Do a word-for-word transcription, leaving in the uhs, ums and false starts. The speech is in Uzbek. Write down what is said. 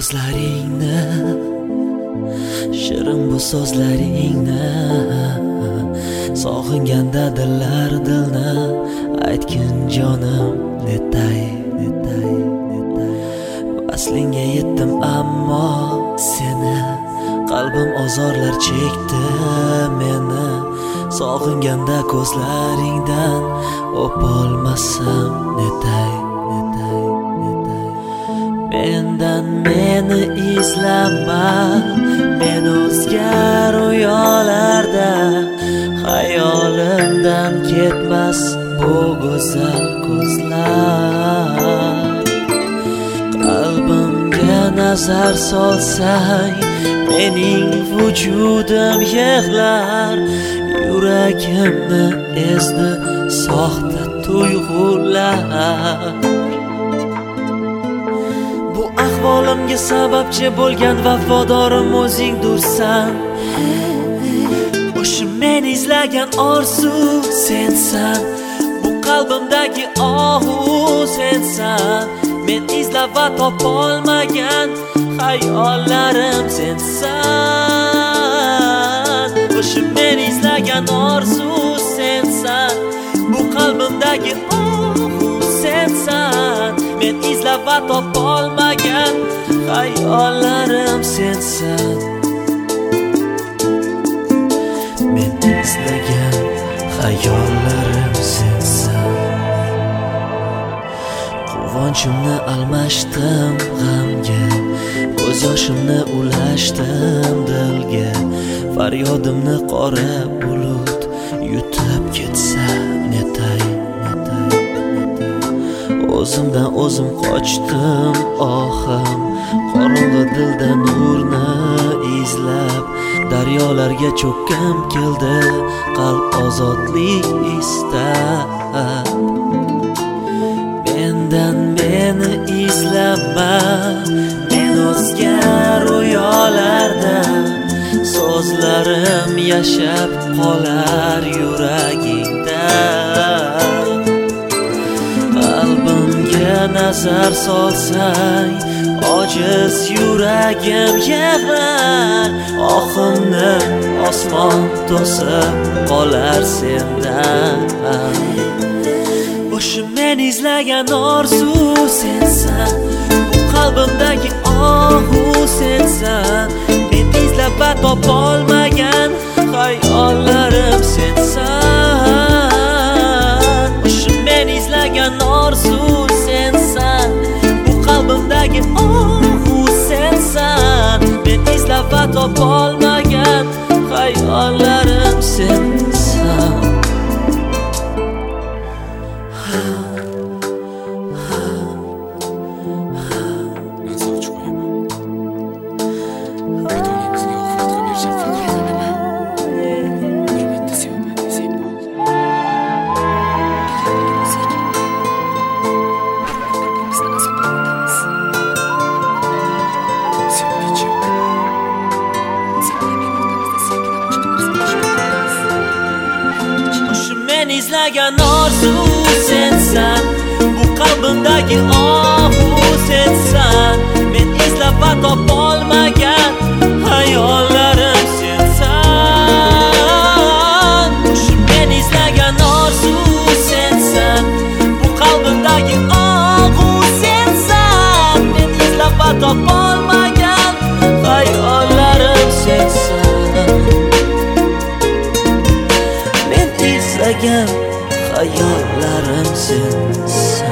Ko'zlaringni, shirin bu so'zlaringni, sog'inganda dillar dilni aytgin jonim, netay netay netay. Vaslingga yetdim ammo seni, qalbim ozorlar chekti meni. Sog'inganda ko'zlaringdan o'polmasam netay netay netay. Mendan meni izlama, men o'zga rüyolarda, hayolimdan ketmas bu go'zal ko'zlar. Qalbimga nazar solsang, mening vujudim yig'lar. Yuragimni ezdi soxta tuyg'ular. Bu ahvolimga sababchi bo'lgan vafodorim o'zingdursan. O'sha men izlagan orzu sensan, bu qalbimdagi ohu sensan. Men izlab va topolmagan hayollarim sensan. O'sha men izlagan orzu sensan, bu qalbimdagi ohu sensan. Men izlab va topolmagan hayollarim sensan. Men izlagan hayollarim sensan. Quvonchimni almashdim g'amga, ko'z yoshimni ulashdim dilga. Faryodimni qora bulut yutib ketsa netay netay netay. O'zimdan o'zim qochdim ohim, qorong'i dilda nurni izlab. Daryolarga cho'kkim keldi qalb ozodlik istab. Mendan meni izlama, men o'zga rüyolarda, so'zlarim yashab qolar yuragingda. Qalbimga nazar solsang, ojiz yuragim yig'lar. Ohimni osmon to'sib qolar sendan. O'sha men izlagan orzu sensan, bu qalbimdagi ohu sensan. Men izlab va topolmagan hayollarim sensan. O'sha men izlagan orzu sensan, bu qalbimdagi ohu sensan. Men izlab va topolmagan hayollarim sensan. Men izlagan orzu sensan, bu qalbimdagi ohu sensan. Men izlab va topolmagan hayollarim sensan. O'sha men izlagan orzu sensan, bu qalbimdagi ohu sensan. Men izlab va topolmagan hayollarim sensan. Men izlagan hayollarim sensan.